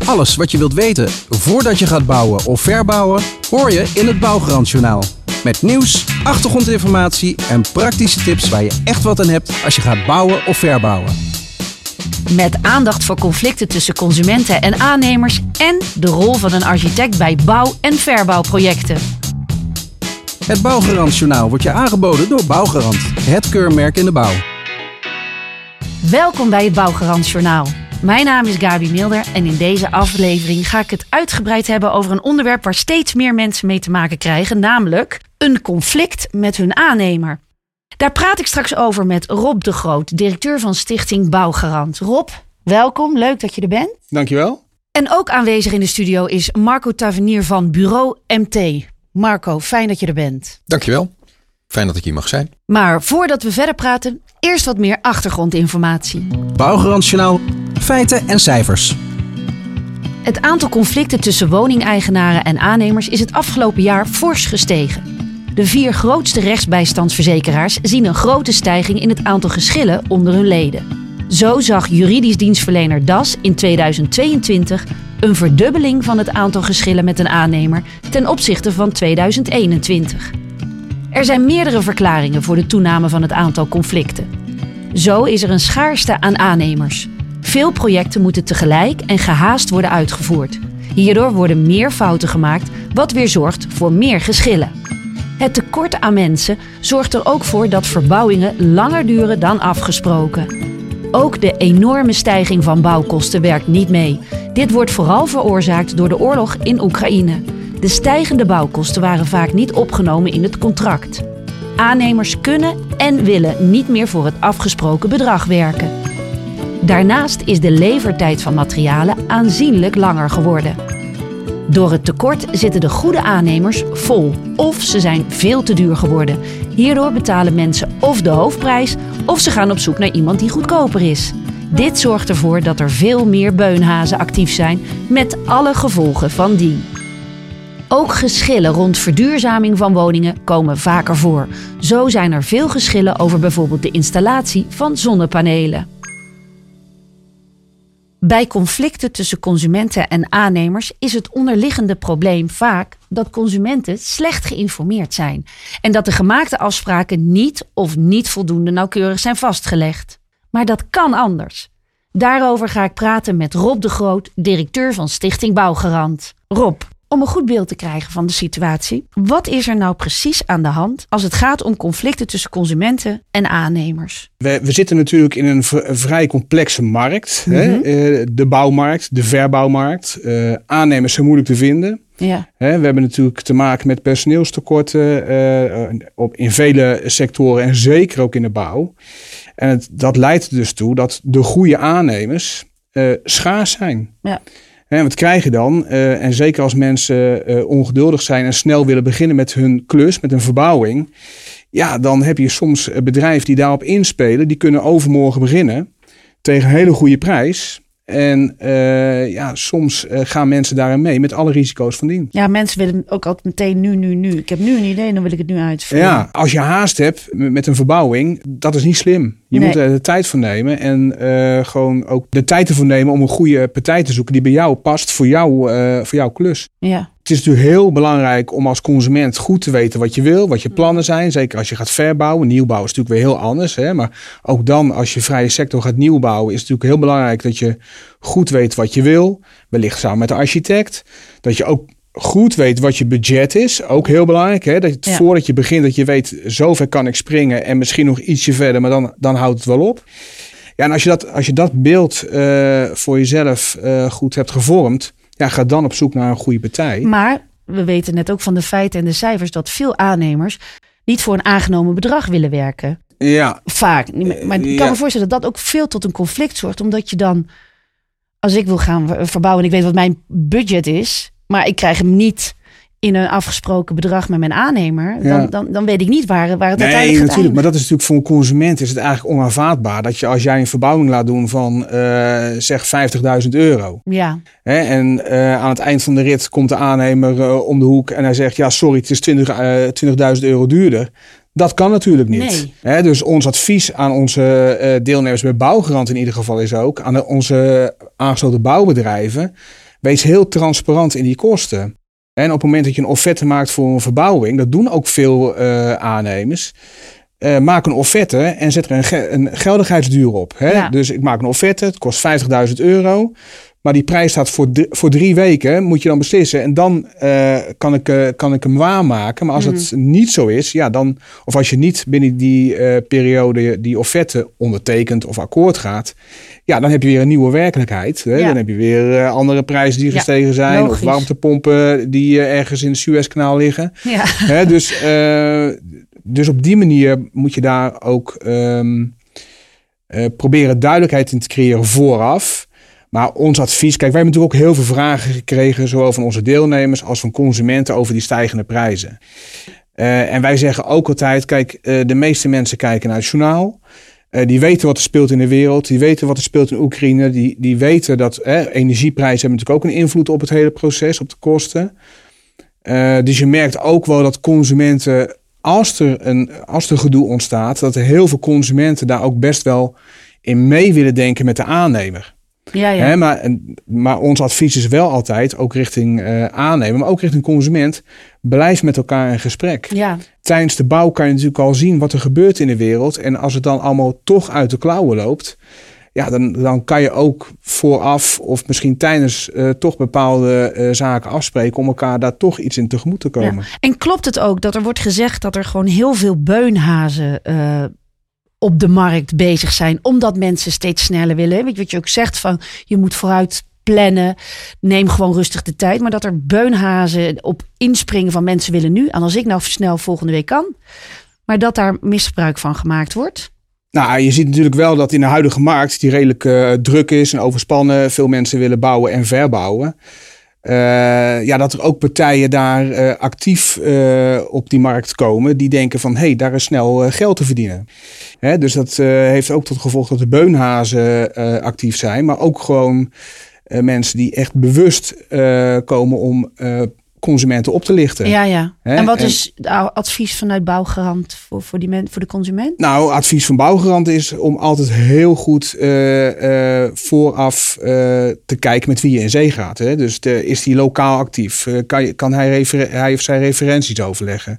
Alles wat je wilt weten voordat je gaat bouwen of verbouwen, hoor je in het Bouwgarantjournaal. Met nieuws, achtergrondinformatie en praktische tips waar je echt wat aan hebt als je gaat bouwen of verbouwen. Met aandacht voor conflicten tussen consumenten en aannemers en de rol van een architect bij bouw- en verbouwprojecten. Het Bouwgarantjournaal wordt je aangeboden door Bouwgarant, het keurmerk in de bouw. Welkom bij het Bouwgarantjournaal. Mijn naam is Gabi Milder en in deze aflevering ga ik het uitgebreid hebben over een onderwerp waar steeds meer mensen mee te maken krijgen, namelijk een conflict met hun aannemer. Daar praat ik straks over met Rob de Groot, directeur van Stichting Bouwgarant. Rob, welkom, leuk dat je er bent. Dankjewel. En ook aanwezig in de studio is Marco Tavernier van Bureau MT. Marco, fijn dat je er bent. Dankjewel. Fijn dat ik hier mag zijn. Maar voordat we verder praten, eerst wat meer achtergrondinformatie. Bouwgarantjournaal, feiten en cijfers. Het aantal conflicten tussen woningeigenaren en aannemers is het afgelopen jaar fors gestegen. De 4 grootste rechtsbijstandsverzekeraars zien een grote stijging in het aantal geschillen onder hun leden. Zo zag juridisch dienstverlener DAS in 2022 een verdubbeling van het aantal geschillen met een aannemer ten opzichte van 2021. Er zijn meerdere verklaringen voor de toename van het aantal conflicten. Zo is er een schaarste aan aannemers. Veel projecten moeten tegelijk en gehaast worden uitgevoerd. Hierdoor worden meer fouten gemaakt, wat weer zorgt voor meer geschillen. Het tekort aan mensen zorgt er ook voor dat verbouwingen langer duren dan afgesproken. Ook de enorme stijging van bouwkosten werkt niet mee. Dit wordt vooral veroorzaakt door de oorlog in Oekraïne. De stijgende bouwkosten waren vaak niet opgenomen in het contract. Aannemers kunnen en willen niet meer voor het afgesproken bedrag werken. Daarnaast is de levertijd van materialen aanzienlijk langer geworden. Door het tekort zitten de goede aannemers vol of ze zijn veel te duur geworden. Hierdoor betalen mensen of de hoofdprijs of ze gaan op zoek naar iemand die goedkoper is. Dit zorgt ervoor dat er veel meer beunhazen actief zijn met alle gevolgen van dien. Ook geschillen rond verduurzaming van woningen komen vaker voor. Zo zijn er veel geschillen over bijvoorbeeld de installatie van zonnepanelen. Bij conflicten tussen consumenten en aannemers is het onderliggende probleem vaak dat consumenten slecht geïnformeerd zijn en dat de gemaakte afspraken niet voldoende nauwkeurig zijn vastgelegd. Maar dat kan anders. Daarover ga ik praten met Rob de Groot, directeur van Stichting Bouwgarant. Rob, om een goed beeld te krijgen van de situatie, wat is er nou precies aan de hand als het gaat om conflicten tussen consumenten en aannemers? We zitten natuurlijk in een vrij complexe markt. Mm-hmm. De bouwmarkt, de verbouwmarkt. Aannemers zijn moeilijk te vinden. Ja. We hebben natuurlijk te maken met personeelstekorten in vele sectoren en zeker ook in de bouw. En dat leidt dus toe dat de goede aannemers schaars zijn. Ja. En wat krijg je dan? En zeker als mensen ongeduldig zijn en snel willen beginnen met hun klus, met een verbouwing. Ja, dan heb je soms bedrijven die daarop inspelen. Die kunnen overmorgen beginnen tegen een hele goede prijs. En soms gaan mensen daarin mee met alle risico's van dien. Ja, mensen willen ook altijd meteen nu. Ik heb nu een idee, dan wil ik het nu uitvoeren. Ja, als je haast hebt met een verbouwing, dat is niet slim. Je moet er de tijd voor nemen en gewoon ook de tijd ervoor nemen om een goede partij te zoeken die bij jou past voor jouw klus. Ja. Het is natuurlijk heel belangrijk om als consument goed te weten wat je wil, wat je plannen zijn. Zeker als je gaat verbouwen. Nieuwbouw is natuurlijk weer heel anders. Hè? Maar ook dan als je vrije sector gaat nieuwbouwen is het natuurlijk heel belangrijk dat je goed weet wat je wil. Wellicht samen met de architect. Dat je ook goed weet wat je budget is. Ook heel belangrijk. Hè? Dat voordat je begint dat je weet zover kan ik springen en misschien nog ietsje verder. Maar dan houdt het wel op. Ja, en als je dat beeld voor jezelf goed hebt gevormd. Ja, ga dan op zoek naar een goede partij. Maar we weten net ook van de feiten en de cijfers dat veel aannemers niet voor een aangenomen bedrag willen werken. Ja. Vaak. Maar ik kan me voorstellen dat dat ook veel tot een conflict zorgt. Omdat je dan, als ik wil gaan verbouwen en ik weet wat mijn budget is, maar ik krijg hem niet in een afgesproken bedrag met mijn aannemer, dan weet ik niet waar het uiteindelijk gaat natuurlijk. Maar dat is natuurlijk voor een consument is het eigenlijk onaanvaardbaar dat je als jij een verbouwing laat doen van zeg €50.000. Ja. En aan het eind van de rit komt de aannemer om de hoek en hij zegt ja sorry het is €20.000 duurder. Dat kan natuurlijk niet. Nee. Dus ons advies aan onze deelnemers bij Bouwgarant in ieder geval is ook aan onze aangesloten bouwbedrijven. wees heel transparant in die kosten. En op het moment dat je een offerte maakt voor een verbouwing, dat doen ook veel aannemers. Maak een offerte en zet er een geldigheidsduur op. Hè? Ja. Dus ik maak een offerte, het kost €50.000. Maar die prijs staat voor 3 weken, moet je dan beslissen. En dan kan ik hem waarmaken. Maar als het niet zo is, ja, dan, of als je niet binnen die periode die offerte ondertekent of akkoord gaat, ja, dan heb je weer een nieuwe werkelijkheid. Hè? Ja. Dan heb je weer andere prijzen die gestegen zijn. Logisch. Of warmtepompen die ergens in het Suezkanaal liggen. Ja. Hè? Dus op die manier moet je daar ook proberen duidelijkheid in te creëren vooraf. Maar ons advies, kijk, wij hebben natuurlijk ook heel veel vragen gekregen, zowel van onze deelnemers als van consumenten over die stijgende prijzen. En wij zeggen ook altijd, kijk, de meeste mensen kijken naar het journaal. Die weten wat er speelt in de wereld. Die weten wat er speelt in Oekraïne. Die weten dat energieprijzen hebben natuurlijk ook een invloed op het hele proces, op de kosten. Dus je merkt ook wel dat consumenten, als er gedoe ontstaat, dat er heel veel consumenten daar ook best wel in mee willen denken met de aannemer. Ja. Hè, maar ons advies is wel altijd, ook richting aannemer, maar ook richting consument, blijf met elkaar in gesprek. Ja. Tijdens de bouw kan je natuurlijk al zien wat er gebeurt in de wereld. En als het dan allemaal toch uit de klauwen loopt, ja, dan kan je ook vooraf of misschien tijdens toch bepaalde zaken afspreken om elkaar daar toch iets in tegemoet te komen. Ja. En klopt het ook dat er wordt gezegd dat er gewoon heel veel beunhazen op de markt bezig zijn, omdat mensen steeds sneller willen? Weet je wat je ook zegt, van je moet vooruit plannen, neem gewoon rustig de tijd, maar dat er beunhazen op inspringen van mensen willen nu, en als ik nou snel volgende week kan, maar dat daar misbruik van gemaakt wordt. Nou, je ziet natuurlijk wel dat in de huidige markt, die redelijk druk is en overspannen, veel mensen willen bouwen en verbouwen. Dat er ook partijen daar actief op die markt komen die denken van, hey, daar is snel geld te verdienen. Dus dat heeft ook tot gevolg dat de beunhazen actief zijn, maar ook gewoon mensen die echt bewust komen om consumenten op te lichten. Ja. En wat is het advies vanuit Bouwgarant voor de consument? Nou, advies van Bouwgarant is om altijd heel goed vooraf te kijken met wie je in zee gaat. Hè? Dus is die lokaal actief? Kan hij of zij referenties overleggen?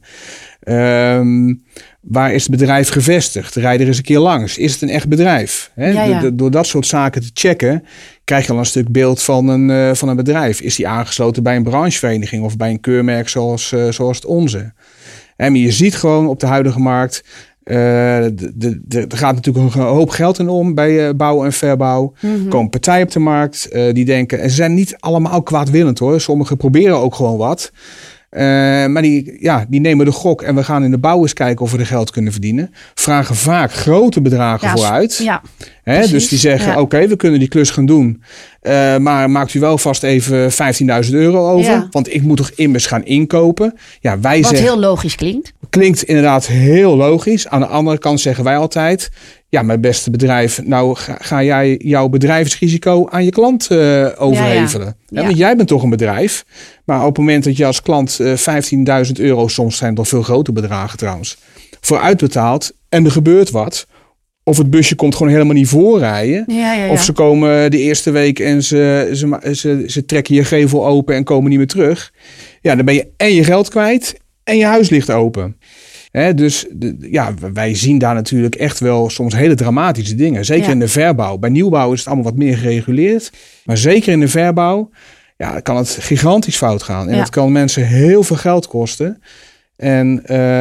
Waar is het bedrijf gevestigd? Rijd er eens een keer langs. Is het een echt bedrijf? Hè? Ja. Door dat soort zaken te checken, krijg je al een stuk beeld van een bedrijf. Is die aangesloten bij een branchevereniging of bij een keurmerk zoals het onze? Maar je ziet gewoon op de huidige markt, er gaat natuurlijk een hoop geld in om bij bouw en verbouw. Er komen partijen op de markt die denken, en ze zijn niet allemaal kwaadwillend hoor. Sommigen proberen ook gewoon wat. Maar die nemen de gok en we gaan in de bouw eens kijken of we er geld kunnen verdienen. Vragen vaak grote bedragen vooruit. Ja, dus die zeggen, oké, we kunnen die klus gaan doen. Maar maakt u wel vast even €15.000 over. Ja. Want ik moet toch immers gaan inkopen. Ja, wij wat zeggen, heel logisch klinkt. Klinkt inderdaad heel logisch. Aan de andere kant zeggen wij altijd, ja, mijn beste bedrijf, nou ga jij jouw bedrijfsrisico aan je klant overhevelen. Ja. Want jij bent toch een bedrijf. Maar op het moment dat je als klant €15.000, soms zijn het nog veel grotere bedragen trouwens, vooruit betaalt en er gebeurt wat, of het busje komt gewoon helemaal niet voorrijden. Ja. Of ze komen de eerste week en ze trekken je gevel open en komen niet meer terug. Ja, dan ben je en je geld kwijt en je huis ligt open. Dus wij zien daar natuurlijk echt wel soms hele dramatische dingen. Zeker in de verbouw. Bij nieuwbouw is het allemaal wat meer gereguleerd. Maar zeker in de verbouw kan het gigantisch fout gaan. En dat kan mensen heel veel geld kosten. En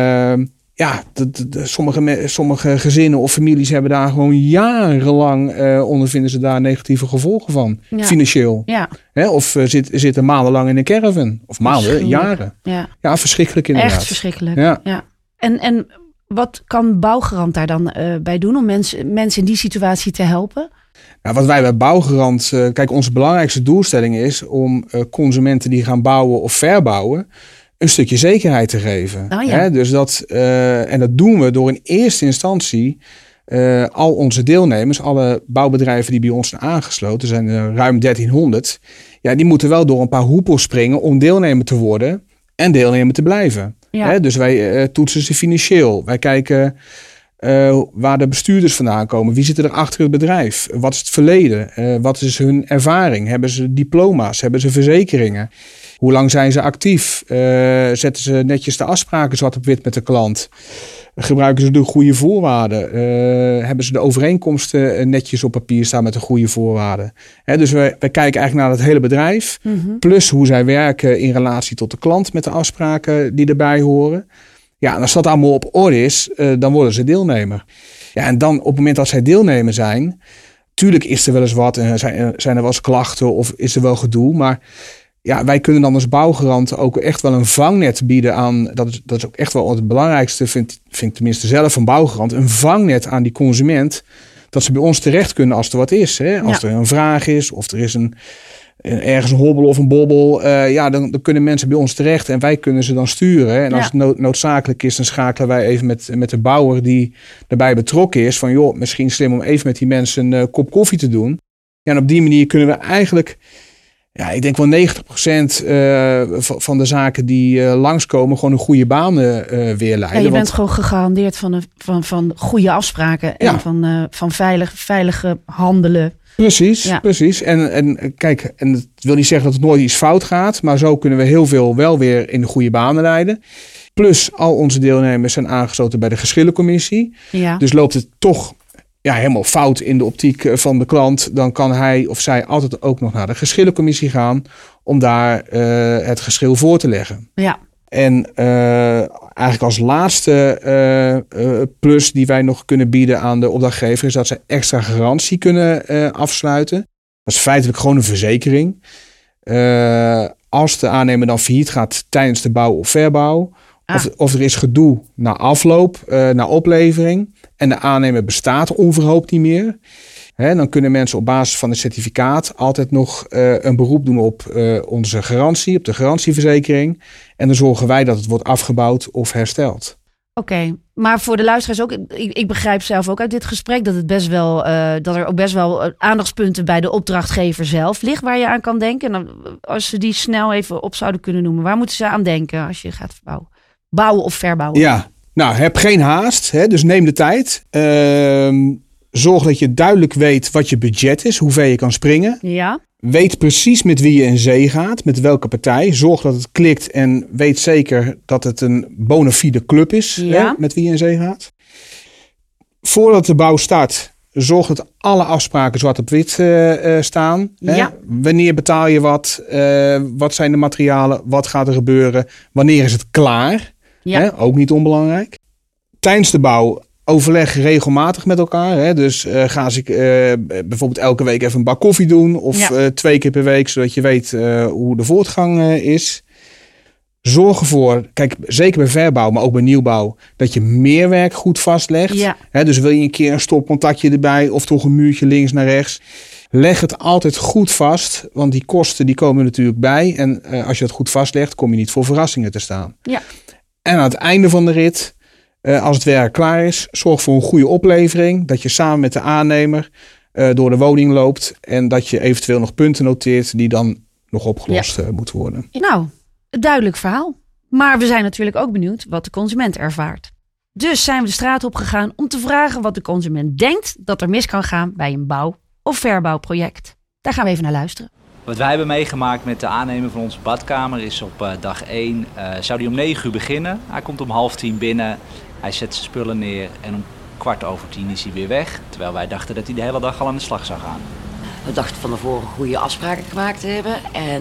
sommige gezinnen of families hebben daar gewoon jarenlang ondervinden ze daar negatieve gevolgen van. Ja. Financieel. Ja. Of zitten maandenlang in een caravan. Of maanden, jaren. Ja, verschrikkelijk inderdaad. Echt verschrikkelijk. Ja. En wat kan Bouwgarant daar dan bij doen om mensen in die situatie te helpen? Nou, wat wij bij Bouwgarant, kijk, onze belangrijkste doelstelling is om consumenten die gaan bouwen of verbouwen een stukje zekerheid te geven. Oh, ja. Dus en dat doen we door in eerste instantie al onze deelnemers, alle bouwbedrijven die bij ons zijn aangesloten, zijn er ruim 1300. Ja, die moeten wel door een paar hoepels springen om deelnemer te worden en deelnemer te blijven. Ja. Dus wij toetsen ze financieel. Wij kijken Waar de bestuurders vandaan komen. Wie zit er achter het bedrijf? Wat is het verleden? Wat is hun ervaring? Hebben ze diploma's? Hebben ze verzekeringen? Hoe lang zijn ze actief? Zetten ze netjes de afspraken zwart op wit met de klant? Gebruiken ze de goede voorwaarden? Hebben ze de overeenkomsten netjes op papier staan met de goede voorwaarden? Dus wij kijken eigenlijk naar het hele bedrijf. Mm-hmm. Plus hoe zij werken in relatie tot de klant met de afspraken die erbij horen. Ja, en als dat allemaal op orde is, dan worden ze deelnemer. Ja, en dan op het moment dat zij deelnemer zijn, tuurlijk is er wel eens wat en zijn er wel eens klachten of is er wel gedoe. Maar ja, wij kunnen dan als bouwgarant ook echt wel een vangnet bieden aan. Dat is ook echt wel het belangrijkste, vind ik tenminste zelf van bouwgarant. Een vangnet aan die consument, dat ze bij ons terecht kunnen als er wat is. Hè? Als er een vraag is of er is ergens een hobbel of een bobbel. Dan kunnen mensen bij ons terecht en wij kunnen ze dan sturen. En als het noodzakelijk is, dan schakelen wij even met de bouwer die daarbij betrokken is. Van joh, misschien slim om even met die mensen een kop koffie te doen. Ja, en op die manier kunnen we eigenlijk, ik denk wel 90% van de zaken die langskomen gewoon een goede baan weerleiden. Ja, je bent gewoon gegarandeerd van goede afspraken en van veilig handelen. Precies. En kijk, en het wil niet zeggen dat het nooit iets fout gaat, maar zo kunnen we heel veel wel weer in de goede banen leiden. Plus al onze deelnemers zijn aangesloten bij de geschillencommissie. Ja. Dus loopt het toch helemaal fout in de optiek van de klant, dan kan hij of zij altijd ook nog naar de geschillencommissie gaan om daar het geschil voor te leggen. Ja. En eigenlijk als laatste plus die wij nog kunnen bieden aan de opdrachtgever is dat ze extra garantie kunnen afsluiten. Dat is feitelijk gewoon een verzekering. Als de aannemer dan failliet gaat tijdens de bouw of verbouw, of er is gedoe na afloop, na oplevering en de aannemer bestaat onverhoopt niet meer. Dan kunnen mensen op basis van het certificaat altijd nog een beroep doen op onze garantie, op de garantieverzekering. En dan zorgen wij dat het wordt afgebouwd of hersteld. Oké, maar voor de luisteraars ook, ik begrijp zelf ook uit dit gesprek dat het best wel, dat er ook best wel aandachtspunten bij de opdrachtgever zelf ligt waar je aan kan denken. En als ze die snel even op zouden kunnen noemen, waar moeten ze aan denken als je gaat bouwen of verbouwen? Ja, nou heb geen haast, dus neem de tijd. Zorg dat je duidelijk weet wat je budget is, hoe ver je kan springen. Ja. Weet precies met wie je in zee gaat, met welke partij. Zorg dat het klikt en weet zeker dat het een bona fide club is met wie je in zee gaat. Voordat de bouw start, zorg dat alle afspraken zwart op wit staan. Ja. Wanneer betaal je wat? Wat zijn de materialen? Wat gaat er gebeuren? Wanneer is het klaar? Ja. Ook niet onbelangrijk. Tijdens de bouw overleg regelmatig met elkaar. Dus ga ik bijvoorbeeld elke week even een bak koffie doen. Of 2 keer per week, zodat je weet hoe de voortgang is. Zorg ervoor, kijk, zeker bij verbouw, maar ook bij nieuwbouw, dat je meerwerk goed vastlegt. Ja. Dus wil je een keer een stopcontactje erbij of toch een muurtje links naar rechts. Leg het altijd goed vast, want die kosten die komen natuurlijk bij. En als je het goed vastlegt, kom je niet voor verrassingen te staan. Ja. En aan het einde van de rit, als het werk klaar is, zorg voor een goede oplevering. Dat je samen met de aannemer door de woning loopt. En dat je eventueel nog punten noteert die dan nog opgelost moeten worden. Nou, een duidelijk verhaal. Maar we zijn natuurlijk ook benieuwd wat de consument ervaart. Dus zijn we de straat op gegaan om te vragen wat de consument denkt dat er mis kan gaan bij een bouw- of verbouwproject. Daar gaan we even naar luisteren. Wat wij hebben meegemaakt met de aannemer van onze badkamer is op dag 1 zou die om 9 uur beginnen. Hij komt om 9:30 binnen, hij zet zijn spullen neer en om 9:15 is hij weer weg. Terwijl wij dachten dat hij de hele dag al aan de slag zou gaan. We dachten van tevoren goede afspraken gemaakt te hebben. En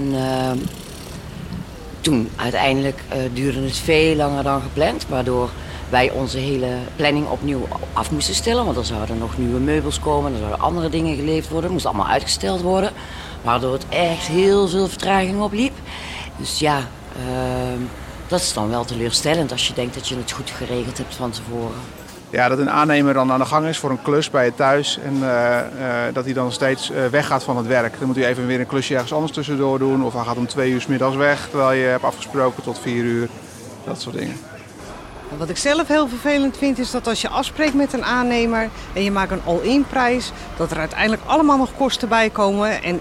toen uiteindelijk duurde het veel langer dan gepland. Waardoor wij onze hele planning opnieuw af moesten stellen. Want er zouden nog nieuwe meubels komen, er zouden andere dingen geleverd worden. Het moest allemaal uitgesteld worden. Waardoor het echt heel veel vertraging opliep. Dus ja, dat is dan wel teleurstellend als je denkt dat je het goed geregeld hebt van tevoren. Ja, dat een aannemer dan aan de gang is voor een klus bij je thuis en dat hij dan steeds weggaat van het werk. Dan moet hij even weer een klusje ergens anders tussendoor doen of hij gaat om 2 uur 's middags weg terwijl je hebt afgesproken tot 4 uur. Dat soort dingen. Wat ik zelf heel vervelend vind is dat als je afspreekt met een aannemer en je maakt een all-in prijs, dat er uiteindelijk allemaal nog kosten bij komen en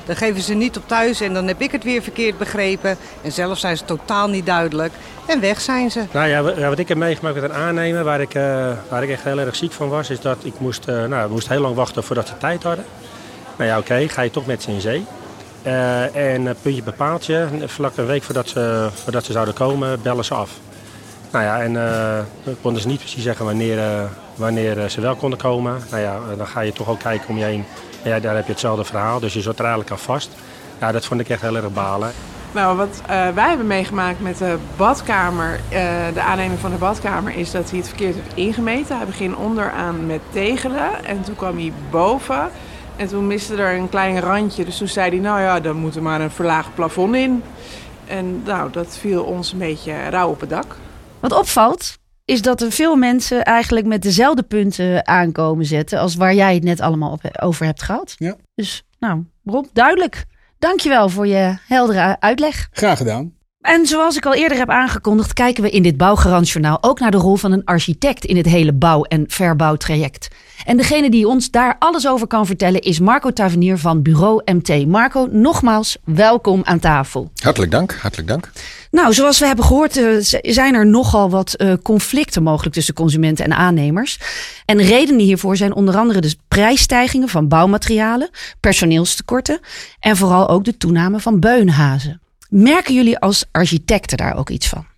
Dan geven ze niet op thuis en dan heb ik het weer verkeerd begrepen. En zelf zijn ze totaal niet duidelijk. En weg zijn ze. Nou ja, wat ik heb meegemaakt met een aannemer waar ik echt heel erg ziek van was, is dat ik moest heel lang wachten voordat ze tijd hadden. Nou ja, oké, ga je toch met ze in zee. En puntje bepaaltje, vlak een week voordat ze zouden komen, bellen ze af. Nou ja, en dan konden ze niet precies zeggen wanneer ze wel konden komen. Nou ja, dan ga je toch ook kijken om je heen. Ja, daar heb je hetzelfde verhaal, dus je zat er eigenlijk al vast. Ja, dat vond ik echt heel erg balen. Nou, wat wij hebben meegemaakt met de badkamer, de aanneming van de badkamer, is dat hij het verkeerd heeft ingemeten. Hij begint onderaan met tegelen en toen kwam hij boven. En toen miste er een klein randje, dus toen zei hij, nou ja, dan moet er maar een verlaagd plafond in. En nou, dat viel ons een beetje rauw op het dak. Wat opvalt, is dat er veel mensen eigenlijk met dezelfde punten aankomen zetten als waar jij het net allemaal over hebt gehad. Ja. Dus, nou, Rob, duidelijk. Dankjewel voor je heldere uitleg. Graag gedaan. En zoals ik al eerder heb aangekondigd, kijken we in dit Bouwgarantjournaal ook naar de rol van een architect in het hele bouw- en verbouwtraject. En degene die ons daar alles over kan vertellen is Marco Tavernier van Bureau MT. Marco, nogmaals, welkom aan tafel. Hartelijk dank. Nou, zoals we hebben gehoord zijn er nogal wat conflicten mogelijk tussen consumenten en aannemers. En redenen hiervoor zijn onder andere de prijsstijgingen van bouwmaterialen, personeelstekorten en vooral ook de toename van beunhazen. Merken jullie als architecten daar ook iets van?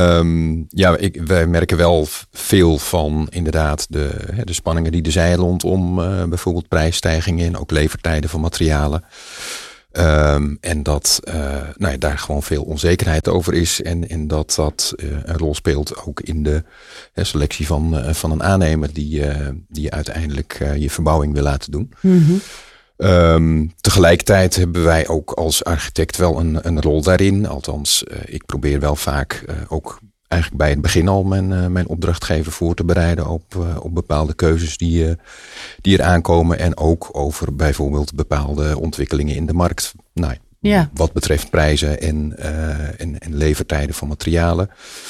Wij merken wel veel van inderdaad de spanningen die er zijn rondom bijvoorbeeld prijsstijgingen en ook levertijden van materialen. En dat daar gewoon veel onzekerheid over is en dat een rol speelt ook in de selectie van een aannemer die uiteindelijk je verbouwing wil laten doen. Mm-hmm. Tegelijkertijd hebben wij ook als architect wel een rol daarin. Althans, ik probeer wel vaak ook eigenlijk bij het begin al mijn opdrachtgever voor te bereiden op bepaalde keuzes die er aankomen. En ook over bijvoorbeeld bepaalde ontwikkelingen in de markt. Nou, ja. Wat betreft prijzen en levertijden van materialen.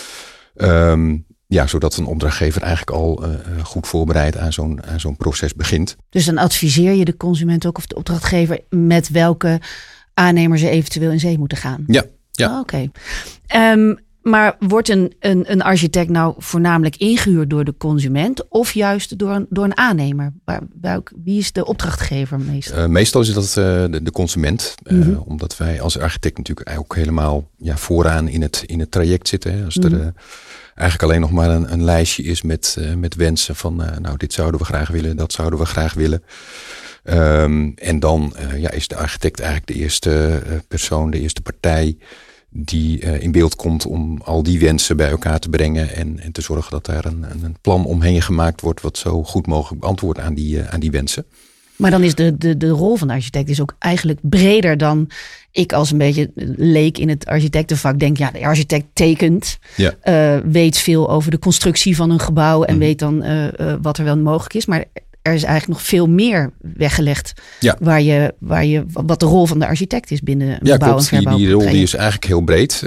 Zodat een opdrachtgever eigenlijk al goed voorbereid aan zo'n proces begint. Dus dan adviseer je de consument ook of de opdrachtgever met welke aannemer ze eventueel in zee moeten gaan? Ja. Oh, oké. Maar wordt een architect nou voornamelijk ingehuurd door de consument of juist door een aannemer? Wie is de opdrachtgever meestal? Meestal is dat de consument. Mm-hmm. Omdat wij als architect natuurlijk ook helemaal vooraan in het traject zitten. Hè. Als er eigenlijk alleen nog maar een lijstje is met wensen van dit zouden we graag willen, dat zouden we graag willen. En dan is de architect eigenlijk de eerste persoon, de eerste partij die in beeld komt om al die wensen bij elkaar te brengen en te zorgen dat daar een plan omheen gemaakt wordt wat zo goed mogelijk beantwoordt aan die wensen. Maar dan is de rol van de architect is ook eigenlijk breder dan ik als een beetje leek in het architectenvak denk. Ja, de architect tekent, weet veel over de constructie van een gebouw en weet dan wat er wel mogelijk is. Maar er is eigenlijk nog veel meer weggelegd wat de rol van de architect is binnen een bouw- en verbouw. Die rol die is eigenlijk heel breed.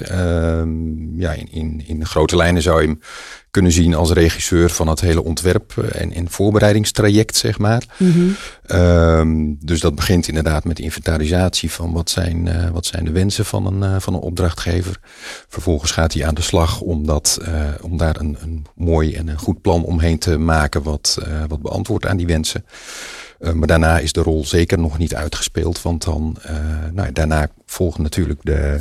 In grote lijnen zou je hem kunnen zien als regisseur van het hele ontwerp en voorbereidingstraject, zeg maar. Mm-hmm. Dus dat begint inderdaad met de inventarisatie van wat zijn de wensen van een opdrachtgever. Vervolgens gaat hij aan de slag om daar een mooi en een goed plan omheen te maken wat beantwoordt aan die wensen. Maar daarna is de rol zeker nog niet uitgespeeld, want dan daarna volgt natuurlijk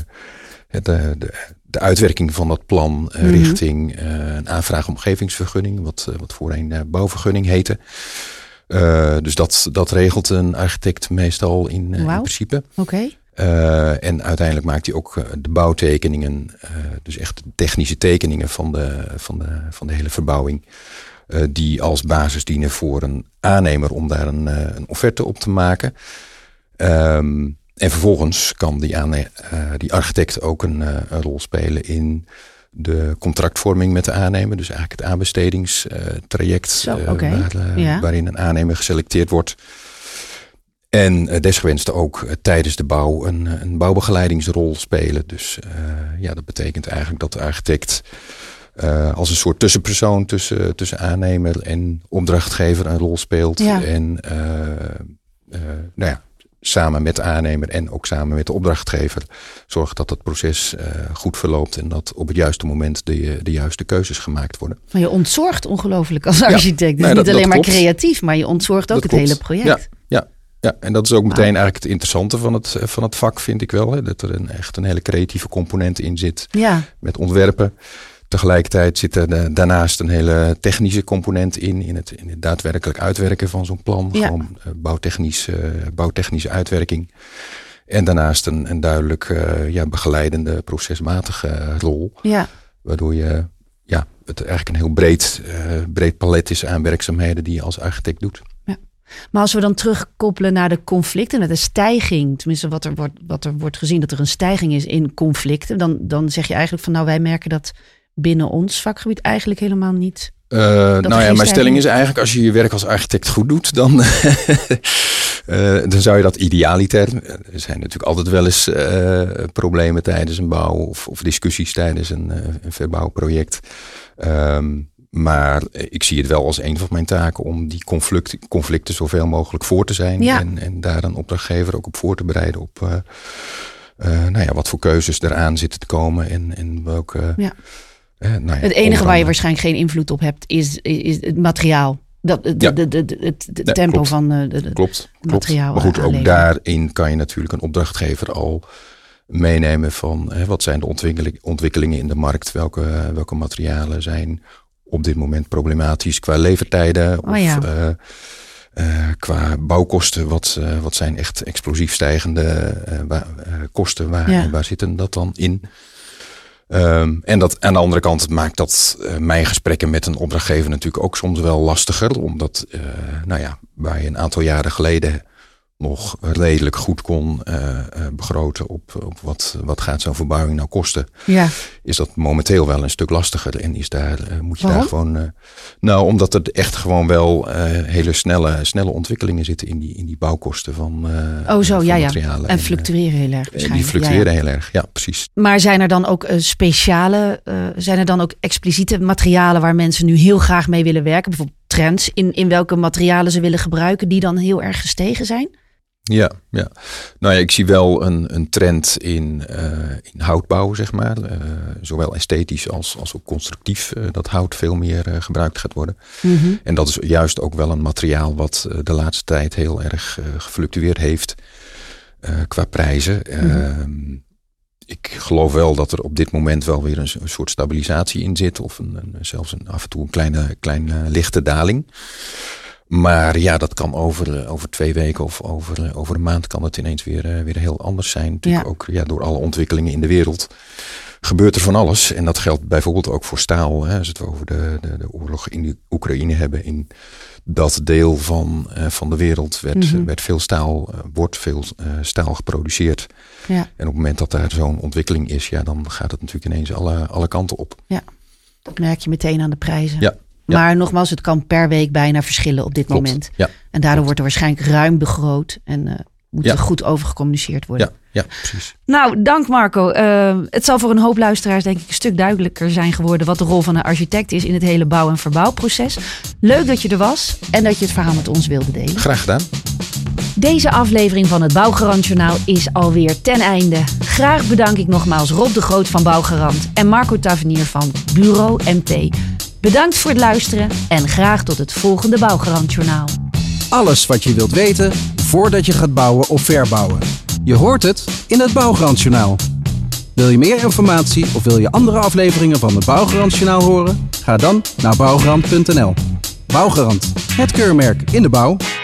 de uitwerking van dat plan richting een aanvraag omgevingsvergunning, wat voorheen bouwvergunning heette. Dus dat regelt een architect meestal in principe. Okay. En uiteindelijk maakt hij ook de bouwtekeningen, dus echt de technische tekeningen van de hele verbouwing, die als basis dienen voor een aannemer om daar een offerte op te maken. En vervolgens kan die architect ook een rol spelen in de contractvorming met de aannemer. Dus eigenlijk het aanbestedingstraject waarin een aannemer geselecteerd wordt. En desgewenst ook tijdens de bouw een bouwbegeleidingsrol spelen. Dus dat betekent eigenlijk dat de architect als een soort tussenpersoon tussen aannemer en opdrachtgever een rol speelt. Ja. En samen met de aannemer en ook samen met de opdrachtgever zorgt dat het proces goed verloopt en dat op het juiste moment de juiste keuzes gemaakt worden. Maar je ontzorgt ongelooflijk als architect. Dus niet alleen maar creatief, maar je ontzorgt ook het hele project. Ja, en dat is ook meteen eigenlijk het interessante van het vak, vind ik wel. Hè? Dat er echt een hele creatieve component in zit met ontwerpen. Tegelijkertijd zit er daarnaast een hele technische component in het daadwerkelijk uitwerken van zo'n plan. Ja. Gewoon bouwtechnische uitwerking. En daarnaast een duidelijk begeleidende, procesmatige rol. Ja. Waardoor je het eigenlijk een heel breed palet is aan werkzaamheden die je als architect doet. Ja. Maar als we dan terugkoppelen naar de conflicten, naar de stijging, tenminste wat er wordt gezien dat er een stijging is in conflicten, dan zeg je eigenlijk van wij merken dat binnen ons vakgebied eigenlijk helemaal niet. Mijn stelling is eigenlijk, als je je werk als architect goed doet, dan zou je dat idealiter. Er zijn natuurlijk altijd wel eens problemen tijdens een bouw of discussies tijdens een verbouwproject. Maar ik zie het wel als een van mijn taken om die conflicten zoveel mogelijk voor te zijn. Ja. En daar een opdrachtgever ook op voor te bereiden op wat voor keuzes eraan zitten te komen en welke. Ja. Het enige waar je waarschijnlijk geen invloed op hebt is het materiaal. Het tempo klopt. Van het materiaal. Maar goed, ook daarin kan je natuurlijk een opdrachtgever al meenemen van wat zijn de ontwikkelingen in de markt. Welke materialen zijn op dit moment problematisch qua levertijden of qua bouwkosten. Wat zijn echt explosief stijgende kosten? Waar zitten dat dan in? En dat aan de andere kant maakt dat mijn gesprekken met een opdrachtgever natuurlijk ook soms wel lastiger. Omdat waar je een aantal jaren geleden nog redelijk goed kon begroten op wat gaat zo'n verbouwing nou kosten. Ja. Is dat momenteel wel een stuk lastiger. En moet je daar gewoon. Omdat er echt gewoon wel hele snelle ontwikkelingen zitten in die bouwkosten van materialen. En fluctueren heel erg waarschijnlijk. Die fluctueren heel erg, ja, precies. Maar zijn er dan ook zijn er dan ook expliciete materialen waar mensen nu heel graag mee willen werken? Bijvoorbeeld trends in welke materialen ze willen gebruiken die dan heel erg gestegen zijn? Ja. Ik zie wel een trend in houtbouw, zeg maar. Zowel esthetisch als ook constructief. Dat hout veel meer gebruikt gaat worden. Mm-hmm. En dat is juist ook wel een materiaal wat de laatste tijd heel erg gefluctueerd heeft qua prijzen. Mm-hmm. Ik geloof wel dat er op dit moment wel weer een soort stabilisatie in zit. Of zelfs af en toe een kleine lichte daling. Maar dat kan over 2 weken of over een maand kan het ineens weer heel anders zijn. Natuurlijk ook door alle ontwikkelingen in de wereld gebeurt er van alles. En dat geldt bijvoorbeeld ook voor staal. Als we over de oorlog in de Oekraïne hebben. In dat deel van de wereld wordt veel staal geproduceerd. Ja. En op het moment dat daar zo'n ontwikkeling is, dan gaat het natuurlijk ineens alle kanten op. Ja, dat merk je meteen aan de prijzen. Ja. Maar nogmaals, het kan per week bijna verschillen op dit moment. Ja. En daardoor wordt er waarschijnlijk ruim begroot en moet er goed over gecommuniceerd worden. Ja, precies. Nou, dank Marco. Het zal voor een hoop luisteraars denk ik een stuk duidelijker zijn geworden wat de rol van een architect is in het hele bouw- en verbouwproces. Leuk dat je er was en dat je het verhaal met ons wilde delen. Graag gedaan. Deze aflevering van het Bouwgarant Journaal is alweer ten einde. Graag bedank ik nogmaals Rob de Groot van Bouwgarant en Marco Tavernier van Bureau MT. Bedankt voor het luisteren en graag tot het volgende Bouwgarant Journaal. Alles wat je wilt weten voordat je gaat bouwen of verbouwen. Je hoort het in het Bouwgarant Journaal. Wil je meer informatie of wil je andere afleveringen van het Bouwgarant Journaal horen? Ga dan naar bouwgarant.nl. Bouwgarant, het keurmerk in de bouw.